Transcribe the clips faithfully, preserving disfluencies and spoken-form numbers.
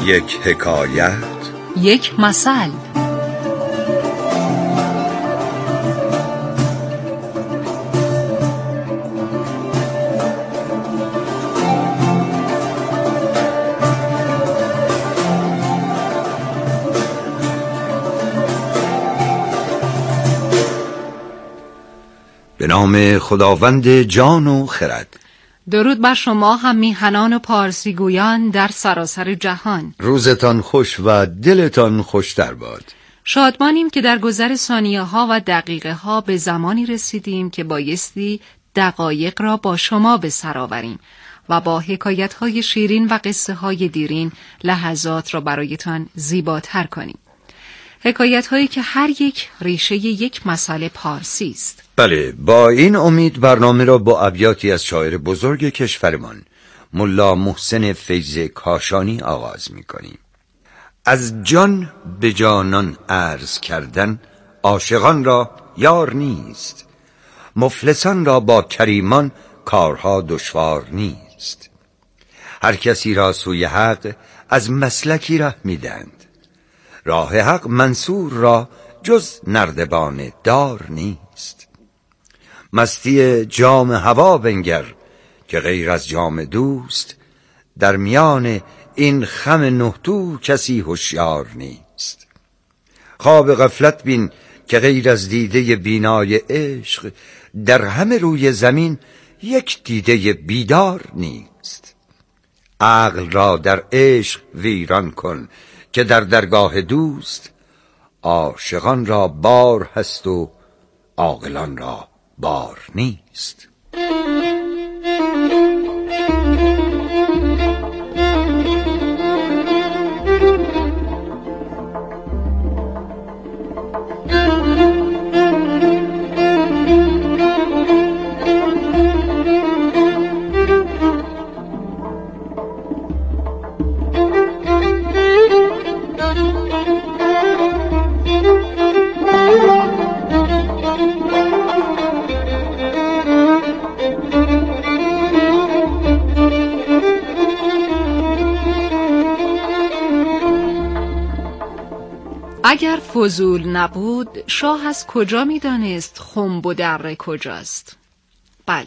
یک حکایت، یک مثل. به نام خداوند جان و خرد. درود بر شما هم میهنان و پارسی گویان در سراسر جهان. روزتان خوش و دلتان خوشتر باد. شادمانیم که در گذر ثانیه ها و دقیقه ها به زمانی رسیدیم که بایستی دقایق را با شما به سر آوریم و با حکایت های شیرین و قصه های دیرین لحظات را برایتان زیباتر کنیم. حکایت هایی که هر یک ریشه یک مسئله پارسی است. بله، با این امید برنامه را با ابیاتی از شاعر بزرگ کشورمان ملا محسن فیض کاشانی آغاز می کنیم. از جان به جانان عرض کردن عاشقان را یار نیست، مفلسان را با کریمان کارها دشوار نیست. هر کسی را سوی حق از مسلکی ره میدند، راه حق منصور را جز نردبان دار نیست. مستی جام هوا بنگر که غیر از جام دوست، در میان این خم نهتو کسی هوشیار نیست. خواب غفلت بین که غیر از دیده بینای عشق، در همه روی زمین یک دیده بیدار نیست. عقل را در عشق ویران کن که در درگاه دوست، عاشقان را بار هست و عاقلان را بار نیست. اگر فضول نبود شاه از کجا می دانست خنب و دره کجاست؟ بله،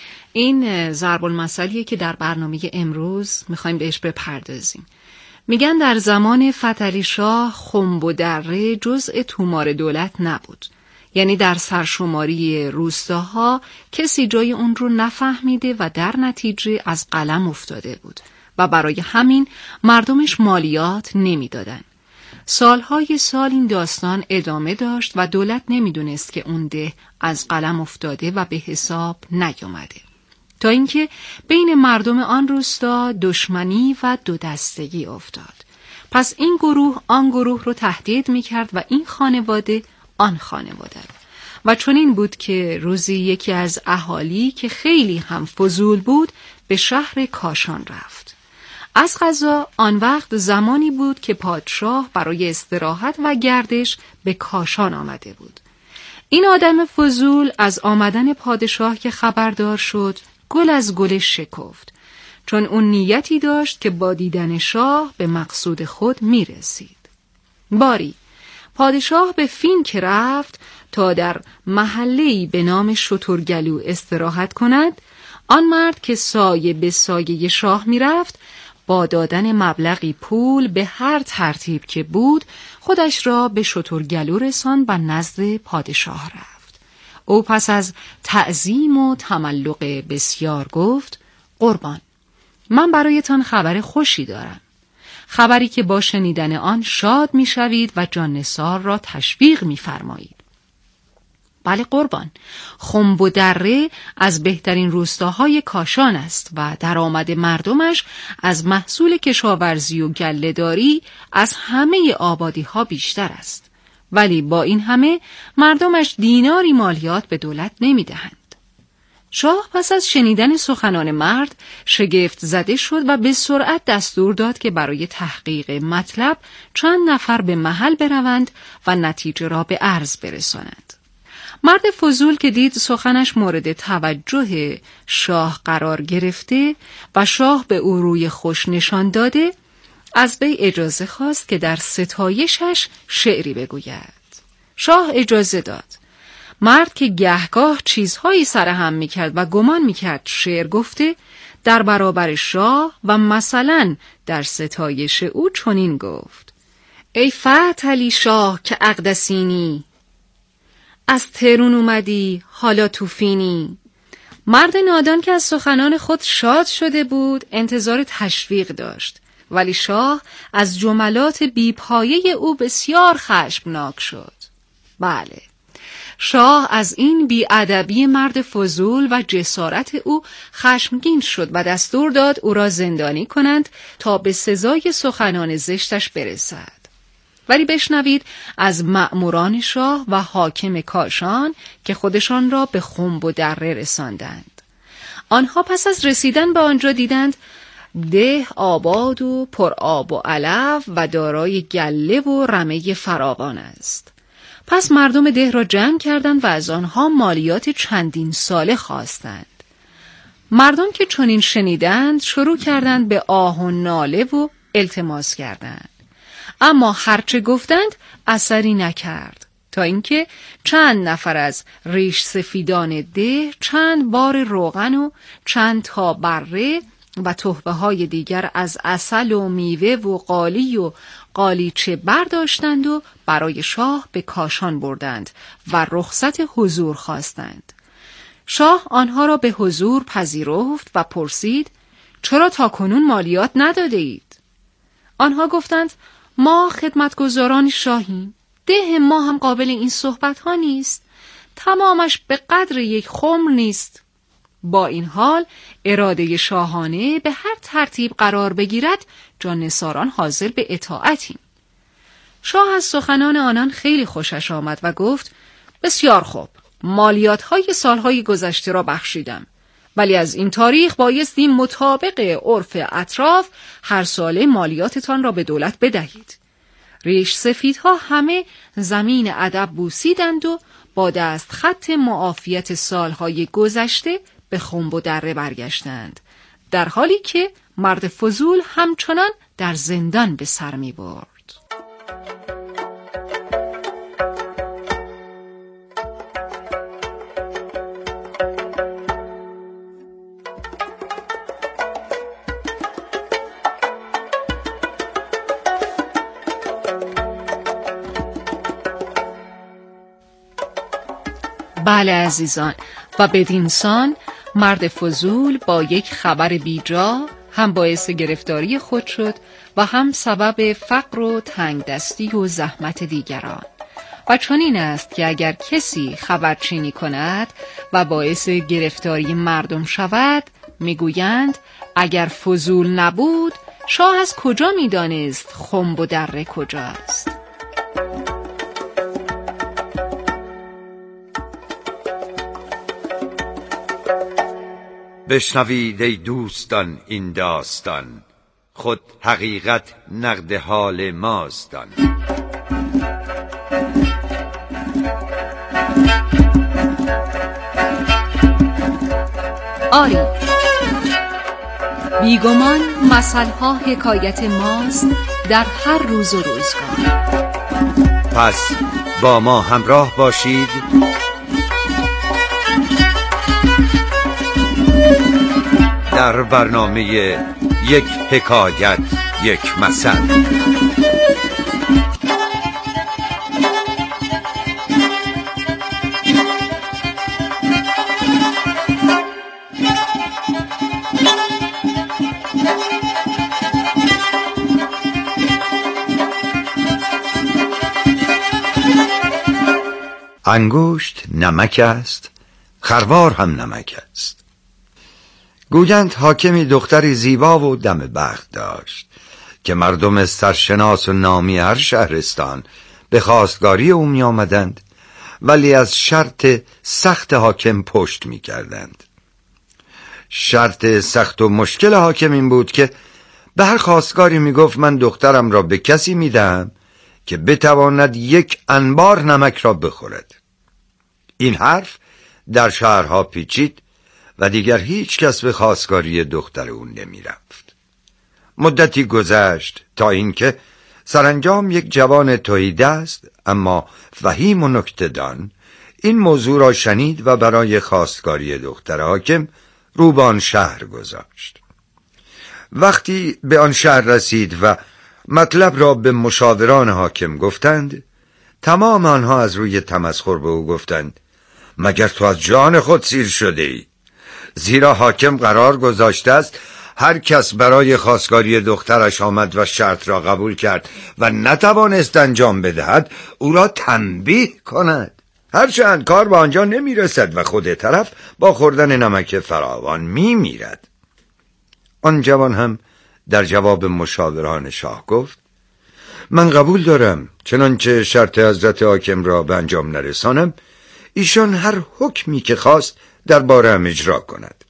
این ضرب المثلیه که در برنامه امروز میخوایم بهش بپردازیم. میگن در زمان فتحعلی شاه خنب و دره جزء تومار دولت نبود، یعنی در سرشماری روستاها کسی جای اون رو نفهمیده و در نتیجه از قلم افتاده بود و برای همین مردمش مالیات نمیدادن. سالهای سال این داستان ادامه داشت و دولت نمیدونست که اون ده از قلم افتاده و به حساب نیامده، تا اینکه بین مردم آن روستا دشمنی و دو دستگی افتاد. پس این گروه آن گروه رو تهدید میکرد و این خانواده آن خانواده رو. و چنین بود که روزی یکی از اهالی که خیلی هم فضول بود به شهر کاشان رفت. از قضا آن وقت زمانی بود که پادشاه برای استراحت و گردش به کاشان آمده بود. این آدم فضول از آمدن پادشاه که خبردار شد گل از گل شکفت، چون اون نیتی داشت که با دیدن شاه به مقصود خود میرسید. باری پادشاه به فین که رفت تا در محله‌ای به نام شترگلو استراحت کند، آن مرد که سایه به سایه شاه میرفت با دادن مبلغی پول به هر ترتیب که بود خودش را به شترگلو رساند و نزد پادشاه رفت. او پس از تعظیم و تملق بسیار گفت: قربان، من برایتان خبر خوشی دارم، خبری که با شنیدن آن شاد میشوید و جان نثار را تشویق میفرمایید. بله قربان، خنب و دره از بهترین روستاهای کاشان است و درآمد مردمش از محصول کشاورزی و گله‌داری از همه آبادی‌ها بیشتر است، ولی با این همه مردمش دیناری مالیات به دولت نمی‌دهند. شاه پس از شنیدن سخنان مرد شگفت زده شد و به سرعت دستور داد که برای تحقیق مطلب چند نفر به محل بروند و نتیجه را به عرض برسانند. مرد فضول که دید سخنش مورد توجه شاه قرار گرفته و شاه به او روی خوش نشان داده، از وی اجازه خواست که در ستایشش شعری بگوید. شاه اجازه داد. مرد که گهگاه چیزهایی سرهم میکرد و گمان میکرد شعر گفته، در برابر شاه و مثلا در ستایش او چنین گفت: ای فتحعلی شاه که اقدسینی، از تهرون اومدی حالا توفینی. مرد نادان که از سخنان خود شاد شده بود انتظار تشویق داشت، ولی شاه از جملات بی‌پایه او بسیار خشمناک شد. بله، شاه از این بی‌ادبی مرد فضول و جسارت او خشمگین شد و دستور داد او را زندانی کنند تا به سزای سخنان زشتش برسد. ولی بشنوید از مأموران شاه و حاکم کاشان که خودشان را به خنب و دره رساندند. آنها پس از رسیدن به آنجا دیدند ده آباد و پر آب و علف و دارای گله و رمه فراوان است. پس مردم ده را جمع کردند و از آنها مالیات چندین ساله خواستند. مردم که چنین شنیدند شروع کردند به آه و ناله و التماس کردند، اما هرچه گفتند اثری نکرد، تا اینکه چند نفر از ریش سفیدان ده چند بار روغن و چند تا بره و تحفه های دیگر از عسل و میوه و قالی و قالیچه برداشتند و برای شاه به کاشان بردند و رخصت حضور خواستند. شاه آنها را به حضور پذیرفت و پرسید: چرا تاکنون مالیات نداده اید؟ آنها گفتند: ما خدمتگزاران شاهیم، ده ما هم قابل این صحبت ها نیست، تمامش به قدر یک خمر نیست. با این حال اراده شاهانه به هر ترتیب قرار بگیرد جانثاران حاضر به اطاعتیم. شاه از سخنان آنان خیلی خوشش آمد و گفت: بسیار خوب، مالیات های سالهای گذشته را بخشیدم، ولی از این تاریخ بایستی مطابق عرف اطراف هر ساله مالیاتتان را به دولت بدهید. ریش سفیدها همه زمین ادب بوسیدند و با دست خط معافیت سالهای گذشته به خنب و دره برگشتند، در حالی که مرد فضول همچنان در زندان به سر می برد. بله عزیزان، و بدینسان مرد فضول با یک خبر بیجا هم باعث گرفتاری خود شد و هم سبب فقر و تنگ دستی و زحمت دیگران. و چنین است که اگر کسی خبرچینی کند و باعث گرفتاری مردم شود، میگویند اگر فضول نبود شاه از کجا میدانست خنب و دره کجاست؟ بشنوید ای دوستان این داستان، خود حقیقت نقد حال ماستان. آری، بیگمان مثلها حکایت ماست در هر روز و روزگار. پس با ما همراه باشید در برنامه یک حکایت یک مثل. انگشت نمک است، خروار هم نمک است. گویند حاکمی دختری زیبا و دم بخت داشت که مردم سرشناس و نامی هر شهرستان به خواستگاری او می آمدند، ولی از شرط سخت حاکم پشت می کردند. شرط سخت و مشکل حاکم این بود که به هر خواستگاری می گفت من دخترم را به کسی می دهم که بتواند یک انبار نمک را بخورد. این حرف در شهرها پیچید و دیگر هیچ کس به خواستگاری دختر او نمی رفت. مدتی گذشت تا اینکه سرانجام یک جوان تهیدست اما فهیم و نکته‌دان این موضوع را شنید و برای خواستگاری دختر حاکم رو به آن شهر گذاشت. وقتی به آن شهر رسید و مطلب را به مشاوران حاکم گفتند، تمام آنها از روی تمسخر به او گفتند: مگر تو از جان خود سیر شده ای؟ زیرا حاکم قرار گذاشته است هر کس برای خواستگاری دخترش آمد و شرط را قبول کرد و نتوانست انجام بدهد او را تنبیه کند، هرچند کار به آنجا نمی رسد و خود طرف با خوردن نمک فراوان می میرد. آن جوان هم در جواب مشاوران شاه گفت: من قبول دارم چنانچه شرط حضرت حاکم را به انجام نرسانم، ایشان هر حکمی که خواست درباره‌ام اجرا کند.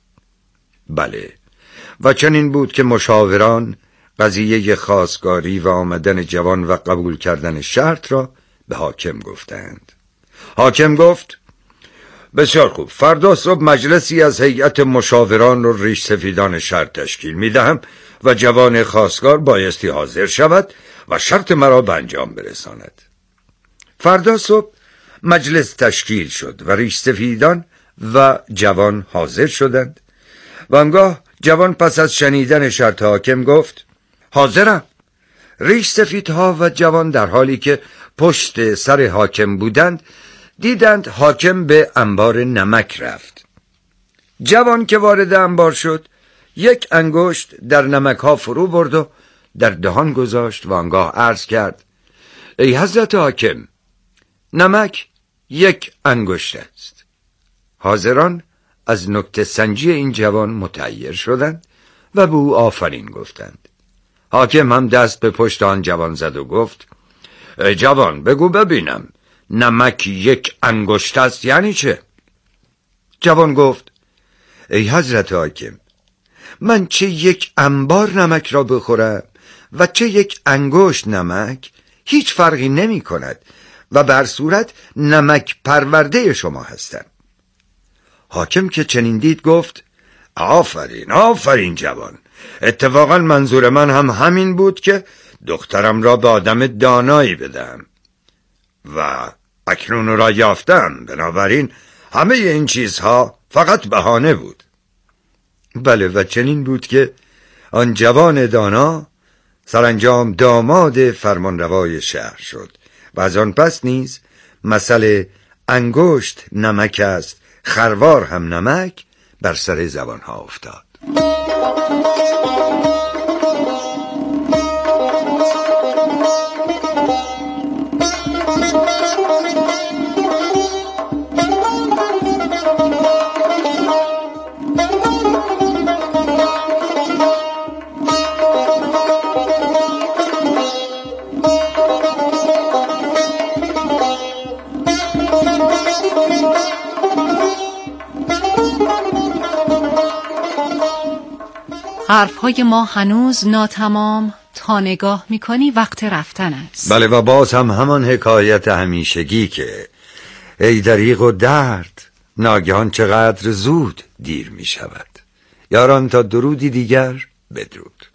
بله، و چنین بود که مشاوران قضیه خواستگاری و آمدن جوان و قبول کردن شرط را به حاکم گفتند. حاکم گفت: بسیار خوب، فردا صبح مجلسی از هیئت مشاوران و ریش سفیدان شهر تشکیل می دهم و جوان خواستگار بایستی حاضر شود و شرط مرا به انجام برساند. فردا صبح مجلس تشکیل شد و ریش سفیدان و جوان حاضر شدند و آنگاه جوان پس از شنیدن شرط حاکم گفت: حاضرم. ریش سفیدها و جوان در حالی که پشت سر حاکم بودند دیدند حاکم به انبار نمک رفت. جوان که وارد انبار شد یک انگشت در نمک ها فرو برد و در دهان گذاشت و آنگاه عرض کرد: ای حضرت حاکم، نمک یک انگشت است. حاضران از نکته سنجی این جوان متعیر شدند و به او آفرین گفتند. حاکم هم دست به پشت آن جوان زد و گفت: ای جوان، بگو ببینم، نمک یک انگشت است یعنی چه؟ جوان گفت: ای حضرت حاکم، من چه یک انبار نمک را بخورم و چه یک انگشت نمک هیچ فرقی نمی کند و بر صورت نمک پرورده شما هستم. حاکم که چنین دید گفت: آفرین آفرین جوان، اتفاقا منظور من هم همین بود که دخترم را به آدم دانایی بدم و اکنون را یافتم، بنابراین همه این چیزها فقط بهانه بود. بله، و چنین بود که آن جوان دانا سرانجام داماد فرمانروای شهر شد و از آن پس نیز مسئله انگشت نمک است خروار هم نمک بر سر زبانها افتاد. حرفهای ما هنوز ناتمام، تا نگاه میکنی وقت رفتن است. بله، و باز هم همان حکایت همیشگی که ای دریغ و درد، ناگهان چقدر زود دیر میشود. یاران، تا درودی دیگر، بدرود.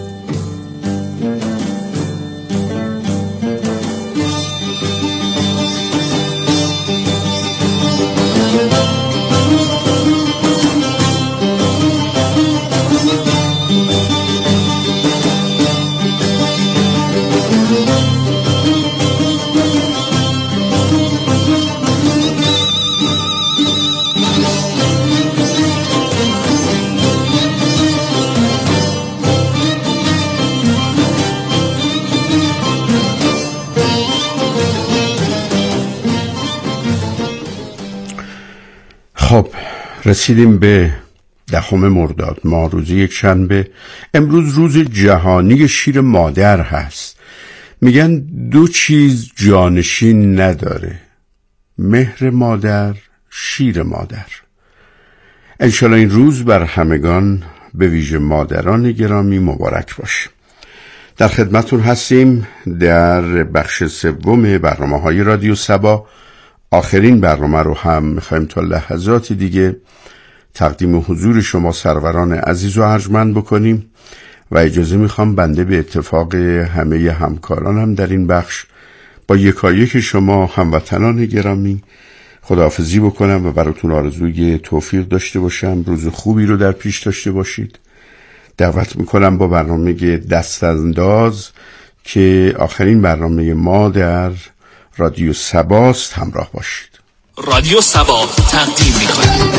خب، رسیدیم به دهم مرداد ماه، روز یک شنبه. امروز روز جهانی شیر مادر هست. میگن دو چیز جانشین نداره: مهر مادر، شیر مادر. انشالله این روز بر همگان، به ویژه مادران گرامی، مبارک باشه. در خدمتون هستیم در بخش سوم برنامه‌های رادیو سبا. آخرین برنامه رو هم میخوایم تا لحظاتی دیگه تقدیم حضور شما سروران عزیز و ارجمند بکنیم و اجازه میخوام بنده به اتفاق همه همکارانم در این بخش با یکایک شما هموطنان گرامی خداحافظی بکنم و براتون آرزوی توفیق داشته باشم. روز خوبی رو در پیش داشته باشید. دعوت میکنم با برنامه دستانداز که آخرین برنامه ما در رادیو سباست همراه باشید. رادیو سبا تقدیم میکنه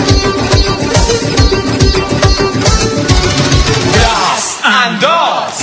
دستانداز.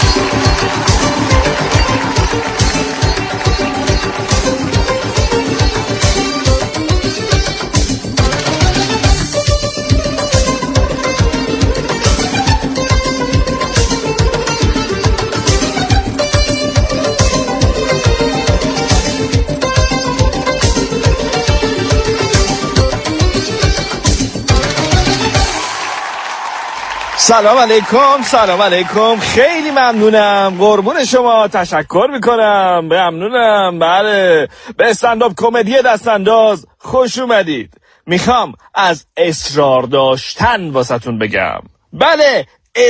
سلام علیکم، سلام علیکم، خیلی ممنونم، قربون شما، تشکر میکنم، ممنونم. بله، به استندآپ کمدی دستانداز خوش اومدید. میخوام از اصرار داشتن واسهتون بگم. بله،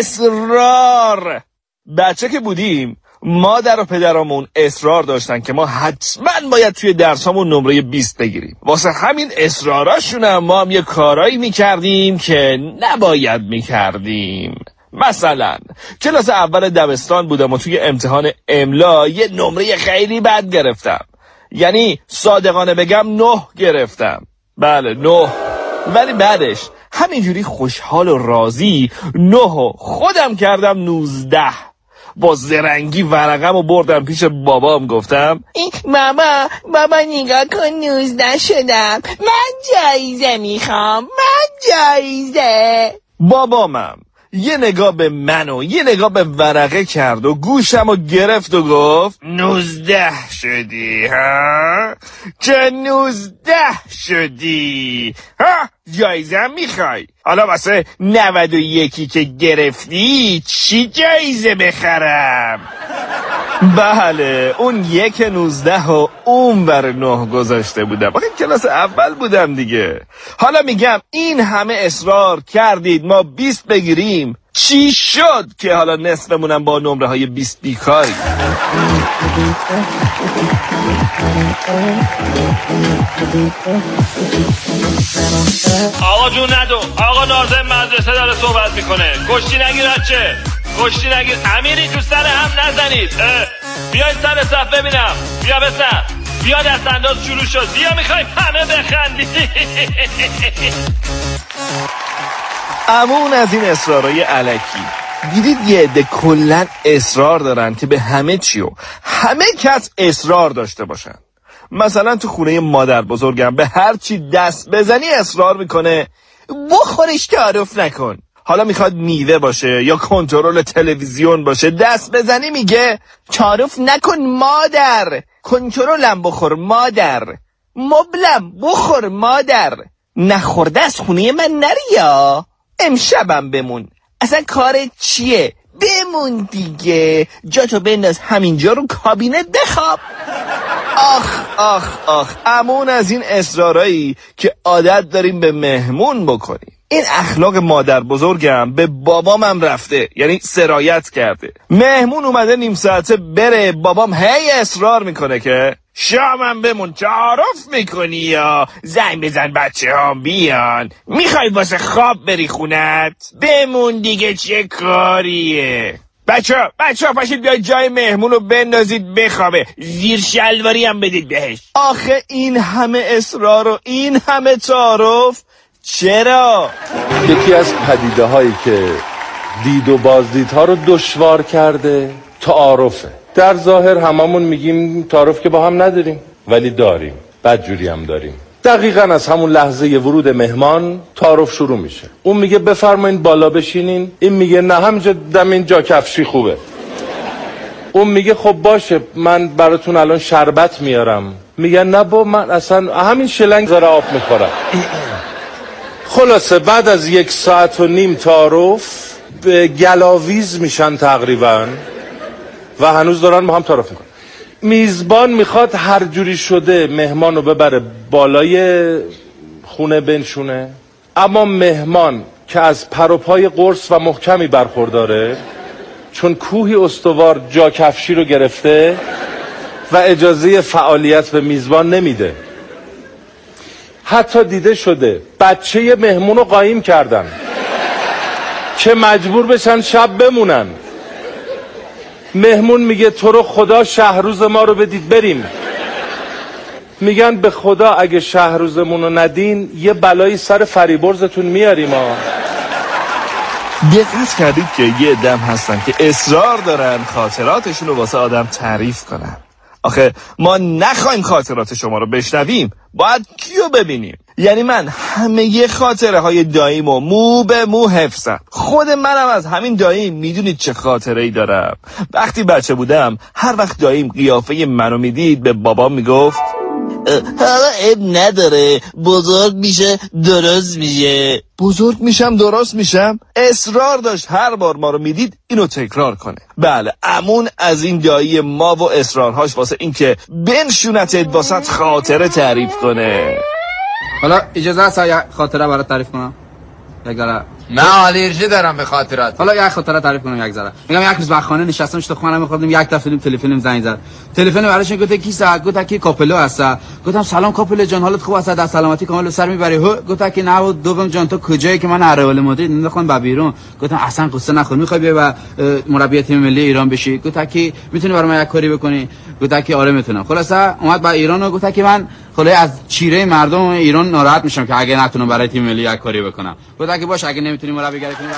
اصرار. بچه که بودیم مادر و پدرامون اصرار داشتن که ما حتما باید توی درسامون نمره بیست بگیریم. واسه همین اصراراشونم ما هم یه کارایی میکردیم که نباید میکردیم. مثلا کلاس اول دبستان بودم و توی امتحان املا یه نمره خیلی بد گرفتم. یعنی صادقانه بگم نه گرفتم. بله نه. ولی بعدش همینجوری خوشحال و راضی نه و خودم کردم نوزده. با زرنگی ورقم و بردم پیش بابام، گفتم ماما ماما نگاه کن نوزده شدم، من جایزه میخوام، من جایزه. بابامم یه نگاه به من و یه نگاه به ورقه کرد و گوشم رو گرفت و گفت نوزده شدی ها؟ چه نوزده شدی ها؟ جایزه میخوای؟ حالا واسه نود و یکی که گرفتی چی جایزه بخرم؟ بله، اون یک نوزده و اون بر نه گذاشته بودم. آخه کلاس اول بودم دیگه. حالا میگم این همه اصرار کردید ما بیست بگیریم، چی شد که حالا نصفمونم با نمره های بیست بیکاری؟ آقا جون ندو، آقا ناظم مدرسه داره صحبت میکنه. کشتی نگیر بچه، کشتی نگیر. امیری تو سر هم نزنید. بیاید سر صف ببینم. بیا بسر، بیا دستانداز شروع شد. بیا میخوایم همه بخندید. امون از این اصرارای الکی. دیدید یه عده کلن اصرار دارن که به همه چی و همه کس اصرار داشته باشن. مثلا تو خونه مادر بزرگم به هر چی دست بزنی اصرار میکنه بخورش تعارف نکن. حالا میخواد میوه باشه یا کنترل تلویزیون باشه، دست بزنی میگه تعارف نکن مادر، کنترلم بخور مادر، مبلم بخور مادر. نخورده از خونه من نریا، امشبم بمون. اصلا کارت چیه؟ بمون دیگه، جاتو بنداز همینجا رو کابینت بخواب. آخ آخ آخ، امون از این اصرارایی که عادت داریم به مهمون بکنیم. این اخلاق مادر بزرگم به بابامم رفته، یعنی سرایت کرده. مهمون اومده نیم ساعته بره، بابام هی اصرار میکنه که شامم بمون، تعارف میکنی یا زنگ بزن بچه هم بیان، میخوای واسه خواب بری خونت؟ بمون دیگه، چه کاریه؟ بچه ها بچه ها پاشید بیاید جای مهمون رو بندازید بخوابه، زیر شلواری هم بدید بهش. آخه این همه اصرار و این همه تعارف چرا؟ یکی از پدیده هایی که دید و بازدیدها رو دشوار کرده تعارفه. در ظاهر هممون میگیم تعارف که با هم نداریم، ولی داریم، بدجوری هم داریم. دقیقاً از همون لحظه ورود مهمان تعارف شروع میشه. اون میگه بفرمایید بالا بشینین، این میگه نه همینجا دم این جا کفشی خوبه. اون میگه خب باشه من براتون الان شربت میارم، میگه نه با من اصلا همین شلنگ زره آب میخورم. خلاصه بعد از یک ساعت و نیم تعارف به گلاویز میشن تقریبا و هنوز دارن با هم تعارف میکنن. میزبان میخواد هر جوری شده مهمان رو ببره بالای خونه بنشونه، اما مهمان که از پر و پای قرص و محکمی برخورداره چون کوهی استوار جا کفشی رو گرفته و اجازه فعالیت به میزبان نمیده. حتی دیده شده بچه مهمون رو قایم کردن که مجبور بشن شب بمونن. مهمون میگه تو رو خدا شهروز ما رو بدید بریم. میگن به خدا اگه شهروزمون رو ندین یه بلایی سر فریبرزتون میاریم ها. دقت کردید که یه عده‌ام هستن که اصرار دارن خاطراتشون رو واسه آدم تعریف کنن. آخه ما نخوایم خاطرات شما رو بشنویم، باید کیو ببینیم؟ یعنی من همه خاطره های داییمو مو به مو حفظم. خود منم از همین داییم میدونید چه خاطره ای دارم. وقتی بچه بودم هر وقت داییم قیافه منو میدید به بابام میگفت حالا عیب نداره، بزرگ میشه درست میشه. بزرگ میشم درست میشم؟ اصرار داشت هر بار ما رو میدید اینو تکرار کنه. بله، امون از این دایی ما و اصرارهاش واسه این که بنشونتت واسه خاطره تعریف کنه. حالا اجازه هست یه خاطره برات تعریف کنم؟ یک ذره نه آلرژی دارم به خاطرات. حالا یک خاطره تعریف کنم یک ذره. میگم یک روز بخانه نشستم تو خونه میخوردم یک تا فیلم تلفنم زنگ زد. تلفن براش گفت کی ساعت گفت کی کاپلو هست. گفتم سلام کاپلو جان، حالت خوب است؟ در سلامتی کامل سر میبری؟ هو گفت کی نه دوم جان تو کجایی که من اهرال مدرید میخوام با بیرون. گفتم اصلا قصه نخور، میخوای بیا و مربی تیم ملی ایران بشی؟ گفت کی میتونی برام یک کاری بکنی؟ گفت کی آره میتونم. خلاصه اومد با ایران و گفت کی من خلاص از چیره مردم ایران ناراحت میشم که اگه نتونم برای تیم ملی یک کاری بکنم. گفت کی باش اگه نمیتونی مربیگری کنی.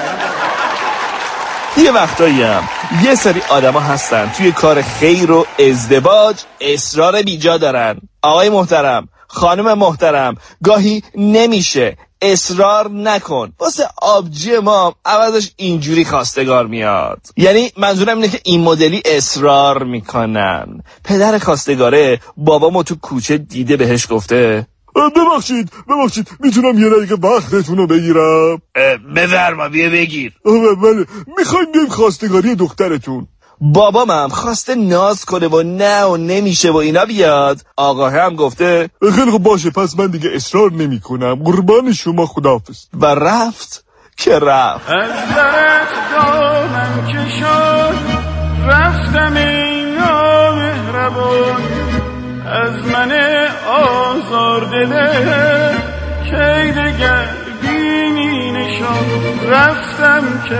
یه وقتایی هم یه سری آدما هستن توی کار خیر و ازدواج اصرار بیجا دارن. آقای محترم، خانم محترم، گاهی نمیشه، اصرار نکن. واسه آبجی ما عوضش اینجوری خواستگار میاد. یعنی منظورم اینه که این مدلی اصرار میکنن. پدر خواستگاره بابامو تو کوچه دیده بهش گفته ببخشید ببخشید میتونم یه دقیقه وقتتون رو بگیرم؟ بفرما بیا بگیر. بله میخوایم بریم خواستگاری دخترتون. بابامم خواسته ناز کنه و نه و نمیشه و اینا بیاد. آقا هم گفته خیلی خوب باشه پس من دیگه اصرار نمی کنم، قربان شما، خداحافظ. و رفت که رفت. از درت دامن کشان رفتم این نامهربان، از من آزار دله کی دگر بینی نشان. رفتم که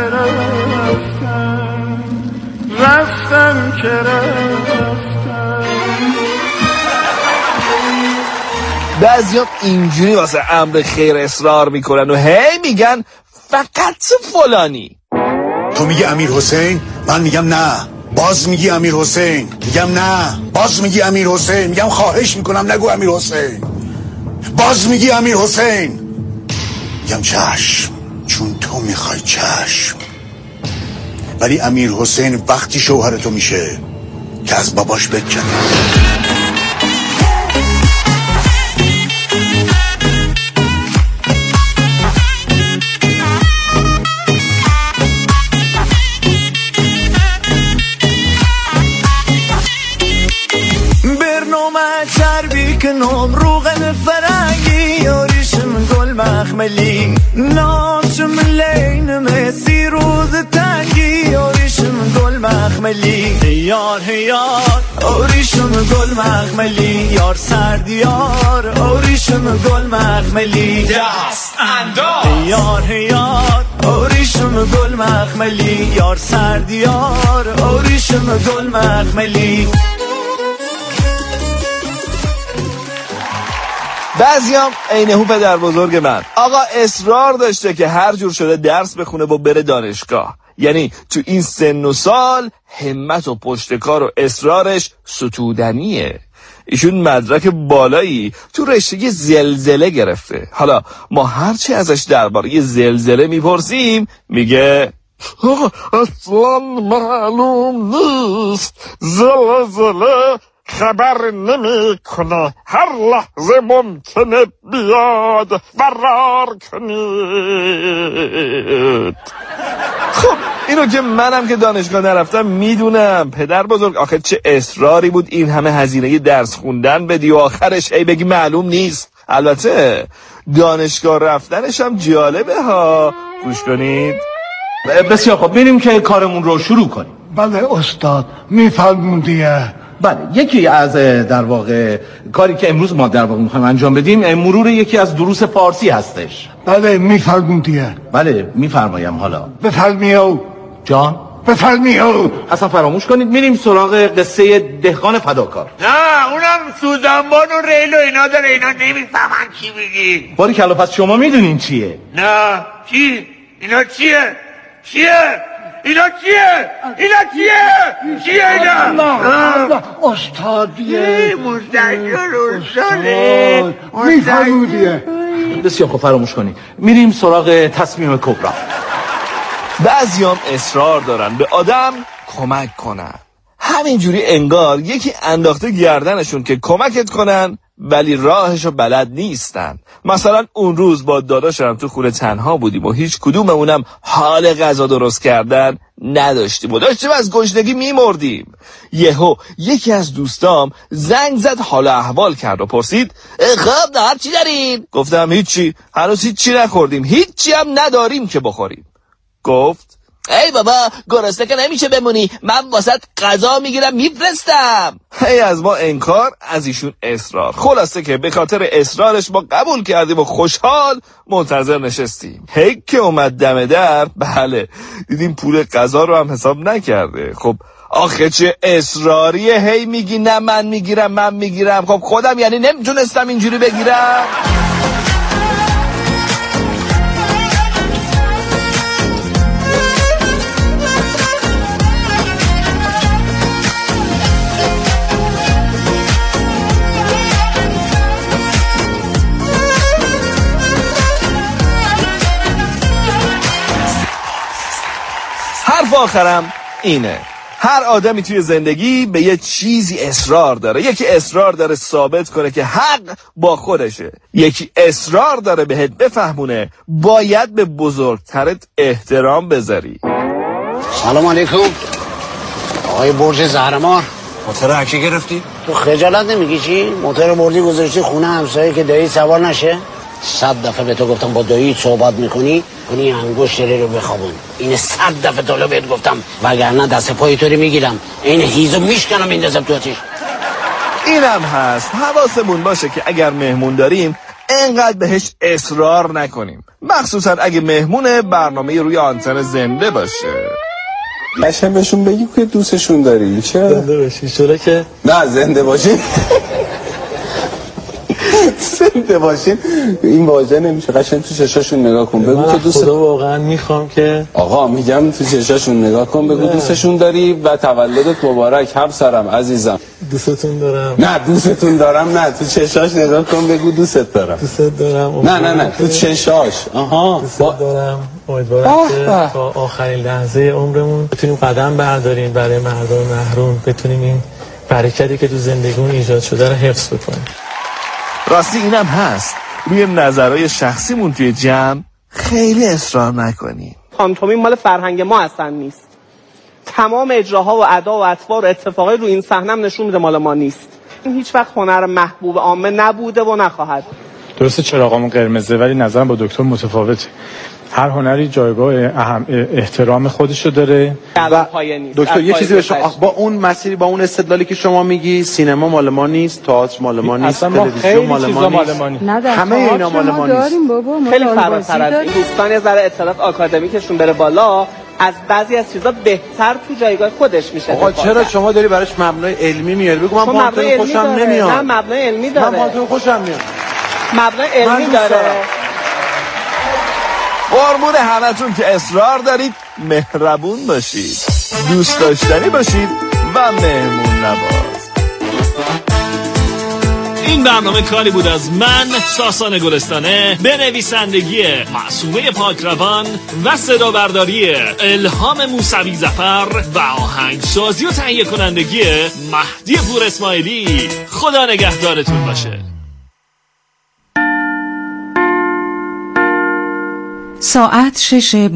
رفتم رفتم که رفتم. بعضی هم اینجوری واسه امر خیر اصرار میکنن و هی میگن فقط فلانی. تو میگی امیر حسین، من میگم نه. باز میگی امیر حسین، میگم نه. باز میگی امیر حسین، میگم خواهش میکنم نگو امیر حسین. باز میگی امیر حسین، میگم چشم، چون تو میخوای چشم. ولی امیر حسین وقتی شوهر تو میشه که از باباش بکنه. کنم روغن فرنگی یاریشم گل مخملی، نامشم لین مسی روز تنگی یاریشم گل مخملی. یار یار آریشم گل مخملی، یار سردیار آریشم گل مخملی. دست انداز. یار یار آریشم گل مخملی، یار سردیار آریشم گل مخملی. بعضی هم اینهو پدر بزرگ من. آقا اصرار داشته که هر جور شده درس بخونه و بره دانشگاه. یعنی تو این سن و سال همت و پشتکار و اصرارش ستودنیه. ایشون مدرک بالایی تو رشته زلزله گرفته. حالا ما هرچی ازش درباره زلزله میپرسیم میگه اصلا معلوم نیست، زلزله خبر نمی کنه، هر لحظه ممکنه بیاد، فرار کنید. خب اینو که منم که دانشگاه نرفتم میدونم. پدر بزرگ آخه چه اصراری بود این همه هزینه درس خوندن بدی و آخرش ای بگی معلوم نیست. البته دانشگاه رفتنش هم جالبه ها. گوش کنید. بسیار خب، بریم که کارمون رو شروع کنیم. بله استاد، میفرمودیه. بله، یکی از در واقع کاری که امروز ما در واقع میخوایم انجام بدیم مرور یکی از دروس فارسی هستش. بله میفرمودیه. بله میفرمایم. حالا بفرمیو جان، بفرمیو. اصلا فراموش کنید، میریم سراغ قصه دهقان فداکار. نه اونم سوزنبان و ریل و اینا داره، اینا نمیفهمن چی میگی. باری کلا، پس شما میدونین چیه؟ نه چی؟ اینا چیه؟ چیه؟ اینا چیه؟ اینا چیه؟ چیه اینا؟ استادیه مستجر استاده میفرمودیه. بسیار خب، فراموش کنید، میریم سراغ تصمیم کبرا. بعضیام اصرار دارن به آدم کمک کنن، همینجوری انگار یکی انداخته گردنشون که کمکت کنن ولی راهشو بلد نیستن. مثلا اون روز با داداشم تو خونه تنها بودیم و هیچ کدوممونم حال غذا درست کردن نداشتیم و داشتیم از گشنگی میمردیم. یهو یکی از دوستام زنگ زد، حال احوال کرد و پرسید خب نهار چی دارین؟ گفتم هیچی، هنوز هیچی نخوردیم، هیچی هم نداریم که بخوریم. گفت ای بابا گرسنه که نمیشه بمونی، من واسط غذا میگیرم میفرستم. هی از ما انکار، از ایشون اصرار. خلاصه که به خاطر اصرارش ما قبول کردیم و خوشحال منتظر نشستیم. هی که اومد دم در، بله دیدیم پول غذا رو هم حساب نکرده. خب آخه چه اصراریه، هی میگی نه من میگیرم من میگیرم. خب خودم یعنی نمیتونستم اینجوری بگیرم؟ حرف آخرم اینه، هر آدمی توی زندگی به یه چیزی اصرار داره. یکی اصرار داره ثابت کنه که حق با خودشه، یکی اصرار داره بهت بفهمونه باید به بزرگترت احترام بذاری. سلام علیکم آقای برج زهرمار. موتور هکی گرفتی؟ تو خجالت نمیگی چی؟ موتور بردی گذاشتی خونه همسایه که دایی سوار نشه؟ صد دفعه به تو گفتم با دایی صحبت میکنی کنی انگشت دری رو بخوابون. این صد دفعه طالب بهت گفتم، وگرنه دست پای تو رو میگیرم، این هیزو میشکنم میندازم تو آتیش. اینم هست، حواسمون باشه که اگر مهمون داریم انقدر بهش اصرار نکنیم، مخصوصا اگه مهمون برنامه روی آنتن زنده باشه. قشنگ بهشون بگی که دوستشون داری. چه؟ زنده باشی. چرا که نه زنده باشی. زنده باشین این واژه نمیشه. قشنگ تو چشاشون نگاه کن، بگو که دوست. خدا واقعا میخوام که آقا میگم تو چشاشون نگاه کن، بگو دوستشون داری و تولدت مبارک همسرم عزیزم. دوستتون دارم. نه دوستتون دارم نه، تو چشاش نگاه کن بگو دوستت دارم. دوستت دارم. نه نه نه تو چشاش. آها دوستت با... دارم. امیدوارم که تا آخرین لحظه عمرمون بتونیم قدم برداریم برای مردم محروم، بتونیم این برکتی که تو زندگیمون ایجاد شده رو حفظ بکنیم. راستی اینم هست، روی نظرهای شخصیمون توی جمع خیلی اصرار نکنی. پانتومیم مال فرهنگ ما اصلا نیست. تمام اجراها و ادا و اطوار و اتفاقای روی این صحنه نشون میده مال ما نیست. این هیچ وقت هنر محبوب عامه نبوده و نخواهد. درسته چراغامون قرمزه ولی نظرم با دکتر متفاوته. هر هنری جایگاه اهم احترام خودشو داره. و دکتر یه چیزی به شما، با اون مسیری با اون استدلالی که شما میگی سینما مال ما نیست، تئاتر مال ما نیست، تلویزیون مال ما نیست، همه اینا مال ما نیست. خیلی فراتر از این. دوستان یه ذره اطلاعات آکادمیکشون بره بالا، از بعضی از چیزا بهتر تو جایگاه خودش میشه. آقا چرا شما داری براش مبنای علمی میاری؟ بگو من پانتون خوشم نمیاد. نه مبنای علمی داره. من پانتون خوشم میاد. مبنای علمی داره. قربون همتون که اصرار دارید مهربون باشید، دوست داشتنی باشید و مهمون نواز. این برنامه کاری بود از من ساسان گلستانه به نویسندگی معصومه پاکروان و صدا برداری الهام موسوی ظفر و آهنگسازی و تهیه کنندگی مهدی پور اسماعیلی. خدا نگهدارتون باشه. ساعت شش